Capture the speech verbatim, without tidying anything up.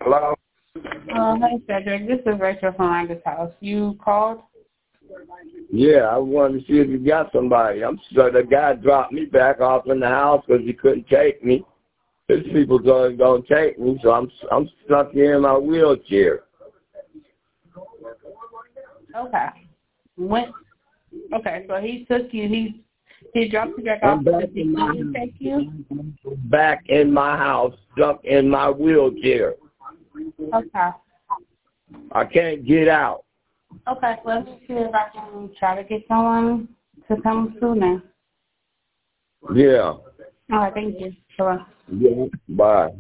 Hello? Uh, hey, Cedric. This is Rachel from Angus House. You called? Yeah, I wanted to see if you got somebody. I'm so the guy dropped me back off in the house because he couldn't take me. His people going to take me, so I'm I'm stuck here in my wheelchair. Okay. When? Okay, so he took you. He he dropped you back I'm off back because he in my couldn't take you. back in my house, stuck in my wheelchair. Okay. I can't get out. Okay, let me see if I can try to get someone to come sooner. Yeah. All right, thank you. Bye. Yeah. Bye.